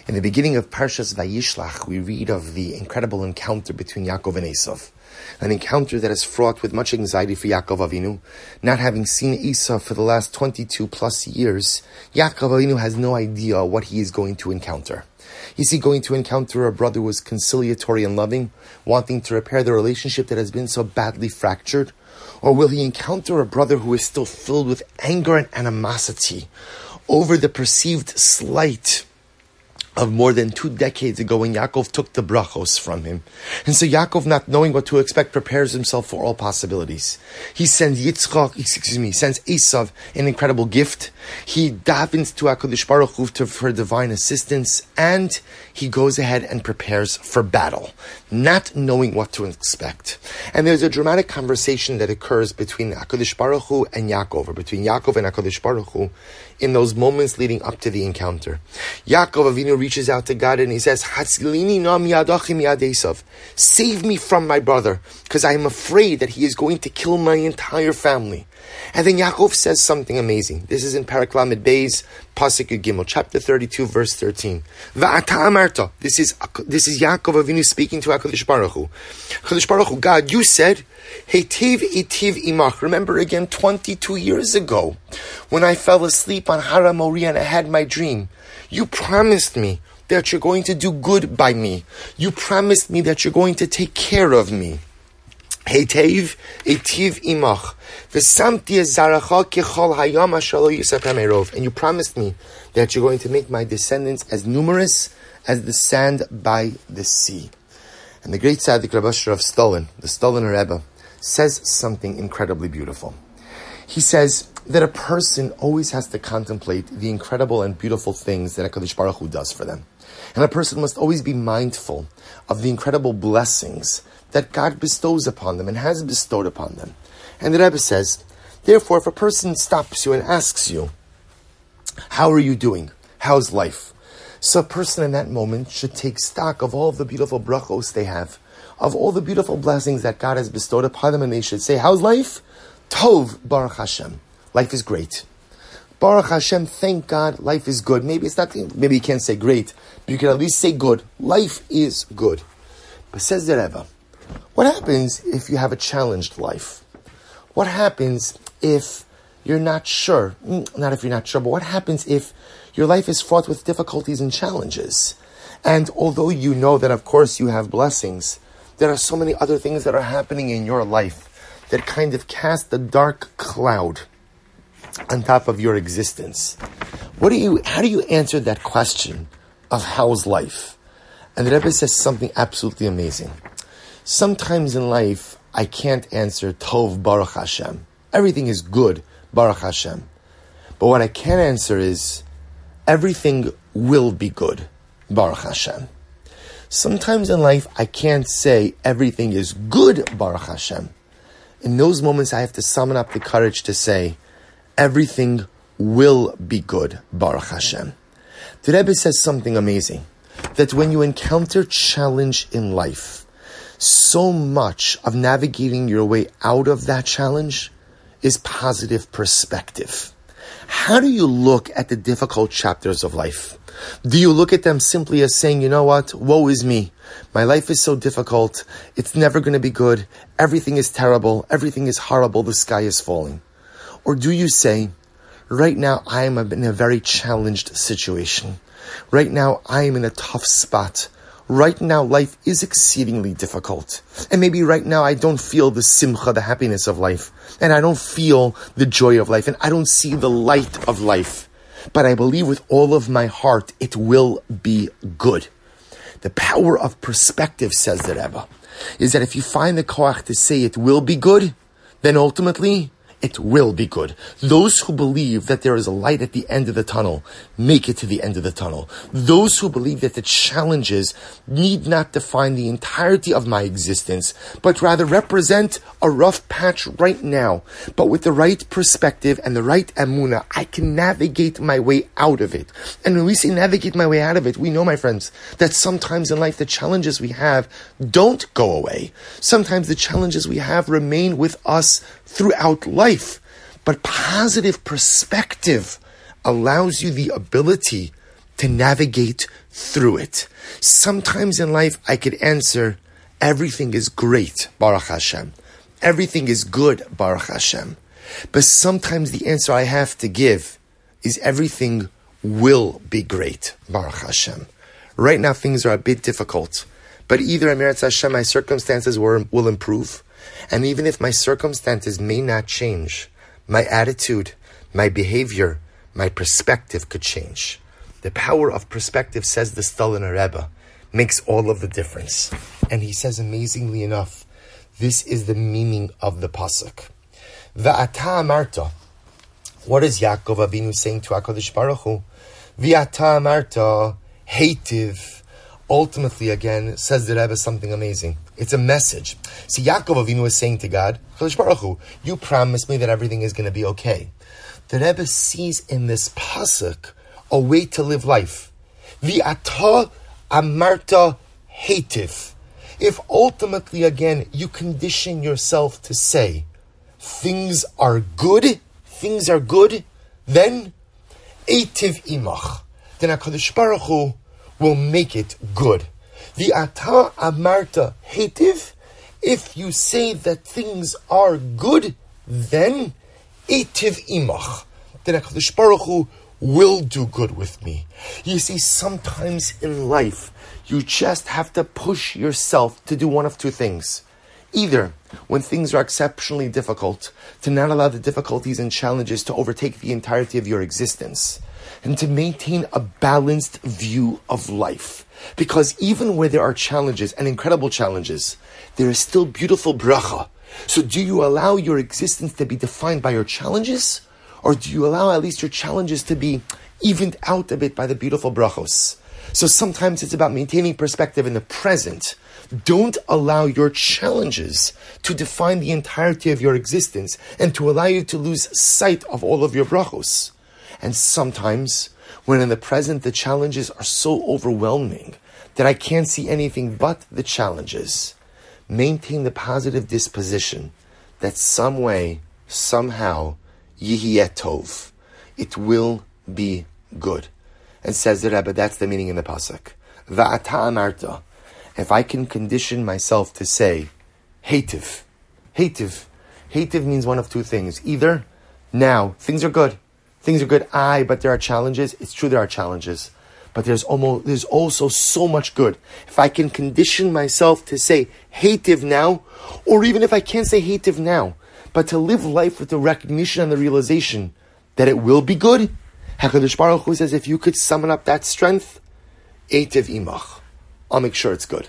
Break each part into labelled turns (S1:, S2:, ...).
S1: In the beginning of Parshas Vayishlach, we read of the incredible encounter between Yaakov and Esav. An encounter that is fraught with much anxiety for Yaakov Avinu. Not having seen Esav for the last 22 plus years, Yaakov Avinu has no idea what he is going to encounter. Is he going to encounter a brother who is conciliatory and loving, wanting to repair the relationship that has been so badly fractured? Or will he encounter a brother who is still filled with anger and animosity over the perceived slight of more than 2 decades ago when Yaakov took the brachos from him? And so Yaakov, not knowing what to expect, prepares himself for all possibilities. He sends Esav an incredible gift. He davens to HaKadosh Baruch Hu for divine assistance, and he goes ahead and prepares for battle, not knowing what to expect. And there's a dramatic conversation that occurs between HaKadosh Baruch Hu and Yaakov, or between Yaakov and HaKadosh Baruch Hu, in those moments leading up to the encounter. Yaakov Avinu reaches out to God and he says, Hatzilini na miyadachim miyad Esav. Save me from my brother, because I am afraid that he is going to kill my entire family. And then Yaakov says something amazing. This is in Parak Lamed Beis, Pasuk Yud Gimel, chapter 32, verse 13. Va'ata amarta. This is Yaakov Avinu speaking to HaKadosh Baruch Hu. HaKadosh Baruch Hu, God, you said, Heitiv itiv imach. Remember again 22 years ago, when I fell asleep on Har HaMoriah and I had my dream. You promised me that you're going to do good by me. You promised me that you're going to take care of me. Heitiv itiv imach. V'samti zaracha kechol hayam asher lo yisatam erov. And you promised me that you're going to make my descendants as numerous as the sand by the sea. And the great tzaddik Rav Asher of Stolin, the Stolin Rebbe, says something incredibly beautiful. He says that a person always has to contemplate the incredible and beautiful things that HaKadosh Baruch Hu does for them. And a person must always be mindful of the incredible blessings that God bestows upon them and has bestowed upon them. And the Rebbe says, therefore, if a person stops you and asks you, how are you doing? How's life? So a person in that moment should take stock of all the beautiful brachos they have, of all the beautiful blessings that God has bestowed upon them, and they should say, how's life? Tov, Baruch Hashem. Life is great. Baruch Hashem, thank God, life is good. Maybe you can't say great, but you can at least say good. Life is good. But says the Rebbe, what happens if you have a challenged life? What happens if you're not sure? Not if you're not sure, but what happens if your life is fraught with difficulties and challenges? And although you know that, of course, you have blessings, there are so many other things that are happening in your life that kind of cast a dark cloud on top of your existence. How do you answer that question of how's life? And the Rebbe says something absolutely amazing. Sometimes in life, I can't answer Tov Baruch Hashem. Everything is good, Baruch Hashem. But what I can answer is, everything will be good, Baruch Hashem. Sometimes in life, I can't say everything is good, Baruch Hashem. In those moments, I have to summon up the courage to say, everything will be good, Baruch Hashem. The Rebbe says something amazing, that when you encounter challenge in life, so much of navigating your way out of that challenge is positive perspective. How do you look at the difficult chapters of life? Do you look at them simply as saying, you know what, woe is me. My life is so difficult. It's never going to be good. Everything is terrible. Everything is horrible. The sky is falling. Or do you say, right now I am in a very challenged situation. Right now I am in a tough spot. Right now life is exceedingly difficult. And maybe right now I don't feel the simcha, the happiness of life. And I don't feel the joy of life. And I don't see the light of life. But I believe with all of my heart it will be good. The power of perspective, says the Rebbe, is that if you find the koach to say it will be good, then ultimately it will be good. Those who believe that there is a light at the end of the tunnel, make it to the end of the tunnel. Those who believe that the challenges need not define the entirety of my existence, but rather represent a rough patch right now. But with the right perspective and the right emunah, I can navigate my way out of it. And when we say navigate my way out of it, we know, my friends, that sometimes in life the challenges we have don't go away. Sometimes the challenges we have remain with us throughout life. But positive perspective allows you the ability to navigate through it. Sometimes in life I could answer, everything is great, Baruch Hashem. Everything is good, Baruch Hashem. But sometimes the answer I have to give is everything will be great, Baruch Hashem. Right now things are a bit difficult, but either Emirat Hashem, my circumstances will improve, and even if my circumstances may not change, my attitude, my behavior, my perspective could change. The power of perspective, says the Stoliner Rebbe, makes all of the difference. And he says amazingly enough, this is the meaning of the pasuk. V'ata amarta. What is Yaakov Avinu saying to HaKadosh Baruch Hu? V'ata amarta heitiv. Ultimately, again, says the Rebbe something amazing. It's a message. See, Yaakov Avinu is saying to God, HaKadosh Baruch Hu, you promised me that everything is going to be okay. The Rebbe sees in this pasuk a way to live life. V'ata amarta heitiv. If ultimately, again, you condition yourself to say, things are good, then eitiv imach. Then HaKadosh Baruch Hu will make it good. V'ata amarta heitiv. If you say that things are good, then eitiv imach. Then HaKadosh Baruch Hu will do good with me. You see, sometimes in life, you just have to push yourself to do one of two things. Either, when things are exceptionally difficult, to not allow the difficulties and challenges to overtake the entirety of your existence, and to maintain a balanced view of life. Because even where there are challenges, and incredible challenges, there is still beautiful bracha. So do you allow your existence to be defined by your challenges? Or do you allow at least your challenges to be evened out a bit by the beautiful brachos? So sometimes it's about maintaining perspective in the present. Don't allow your challenges to define the entirety of your existence and to allow you to lose sight of all of your brachos. And sometimes, when in the present the challenges are so overwhelming that I can't see anything but the challenges, maintain the positive disposition that some way, somehow, Yihiyeh Tov, it will be good. And says the Rebbe, that's the meaning in the pasuk. Va'ata amarta. If I can condition myself to say, heitiv. Heitiv means one of two things. Either, now, things are good, but there are challenges. It's true there are challenges, but there's also so much good. If I can condition myself to say heitiv now, or even if I can't say heitiv now, but to live life with the recognition and the realization that it will be good, HaKadosh Baruch Hu says, if you could summon up that strength, eitiv imach, I'll make sure it's good.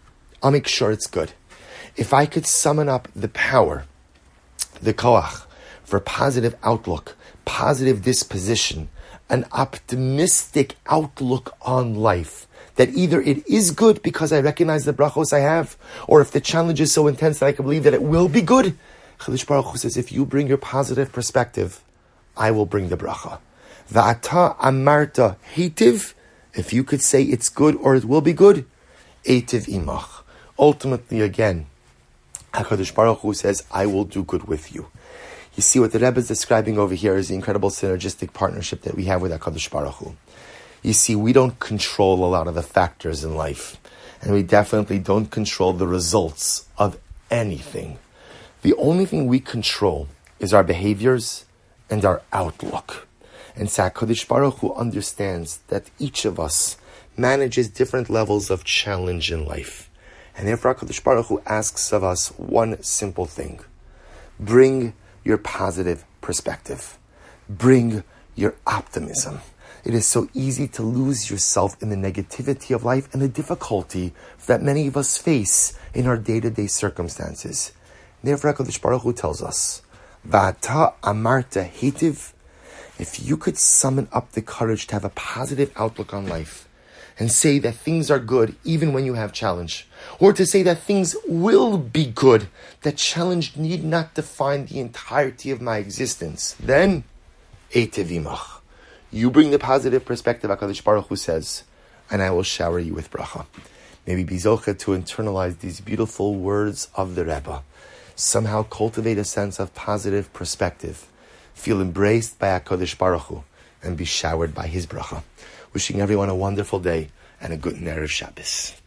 S1: If I could summon up the power, the koach, for positive outlook, positive disposition, an optimistic outlook on life, that either it is good because I recognize the brachos I have, or if the challenge is so intense that I can believe that it will be good, HaKadosh Baruch Hu says, if you bring your positive perspective, I will bring the bracha. Va'ata amarta heitiv. If you could say it's good or it will be good, eitiv imach. Ultimately, again, HaKadosh Baruch Hu says, I will do good with you. You see what the Rebbe is describing over here is the incredible synergistic partnership that we have with HaKadosh Baruch Hu. You see, we don't control a lot of the factors in life, and we definitely don't control the results of anything. The only thing we control is our behaviors and our outlook. And so HaKadosh Baruch Hu understands that each of us manages different levels of challenge in life. And therefore HaKadosh Baruch Hu asks of us one simple thing. Bring your positive perspective. Bring your optimism. It is so easy to lose yourself in the negativity of life and the difficulty that many of us face in our day-to-day circumstances. Therefore HaKadosh Baruch Hu tells us, Va'ata amarta heitiv. If you could summon up the courage to have a positive outlook on life and say that things are good even when you have challenge, or to say that things will be good, that challenge need not define the entirety of my existence, then eitiv imach. You bring the positive perspective, HaKadosh Baruch Hu says, and I will shower you with bracha. Maybe be zocheh to internalize these beautiful words of the Rebbe. Somehow cultivate a sense of positive perspective. Feel embraced by HaKadosh Baruch Hu and be showered by his bracha. Wishing everyone a wonderful day and a good Erev Shabbos.